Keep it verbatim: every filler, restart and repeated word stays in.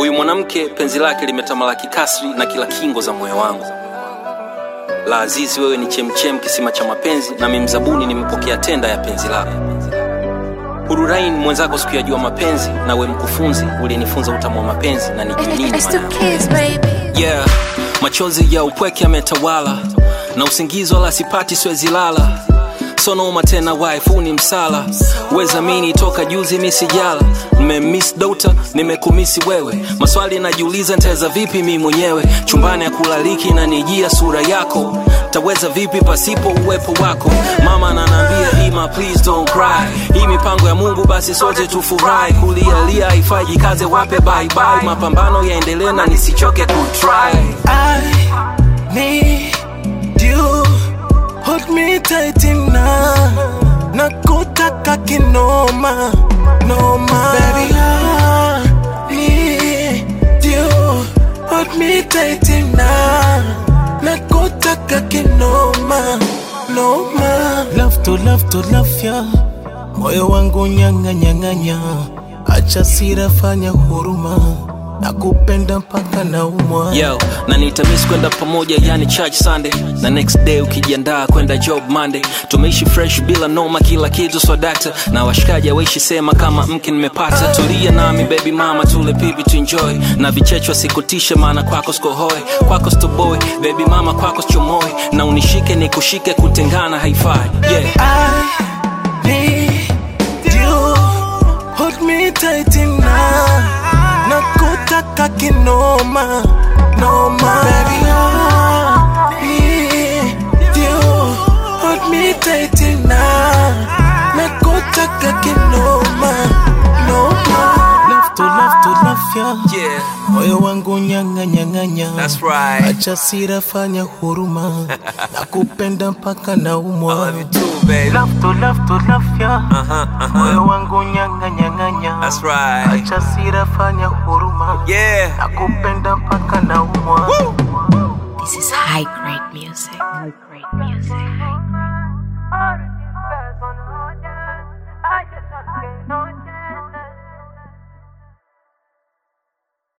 Huyu mwanamke penzi lake limetamalaki kasri na kila kingo za moyo wangu. La Azizi, wewe ni chemchem kisima cha mapenzi, na mimi mzabuni nimepokea tenda ya penzi lako. Ururain mwenzako sikuyajua mapenzi, na we mkufunzi ulinifunza utamu wa mapenzi na nijinini maana. Yeah, machozi ya upweke yametawala, na usingizi wala sipati siwezi lala. Sonoma tena wife ni msala, weza mini toka juzi misijala. Nimemiss daughter, nimekumisi wewe. Maswali najiuliza nitaweza vipi mimi mwenyewe. Chumbani ya kulaliki na nijia sura yako, taweza vipi pasipo uwepo wako. Mama ananiambia Ima please don't cry, hii mipango ya Mungu basi sote tufurahi. Kulia lia haifai kaze wape bye bye, mapambano yaendelee na nisichoke ku try. I need you, hold me tight enough, nakutaka kinoma noma. Baby I need you, hold me tight enough, nakutaka kinoma noma. Love to love to love ya, moyo wangu nyanga nyanga nya. Acha sira fanya huruma, nakupenda mpaka na umwa. Yo, na nitamiss kwenda pamoja yani church Sunday, na next day ukijiandaa kwenda job Monday. Tumeishi fresh bila noma kila kitu so doctor, na washikaji waishi sema kama mke nimepata. Tulia nami baby mama tule pipi to enjoy, na vichechwa sikutishe maana kwako skohoe. Kwako stoboy baby mama kwako chomoy, na unishike nikushike kutengana haifai. Yeah, I need you, hold me tight enough, nakutaka kinoma noma. Baby I need you, hold me tight enough, nakutaka kinoma noma. Love to love to love ya, yeah, moyo wangu nyanga nyanga nya. that's right. Acha sira fanya huruma, nakupenda mpaka na umwa. I love you too baby. Love to love to love ya, Uh-huh, uh-huh. moyo wangu nyanga nyanga nya. That's right. Acha sira fanya huruma, Yeah, nakupenda mpaka na umwa. This is high grade music. High grade music. I just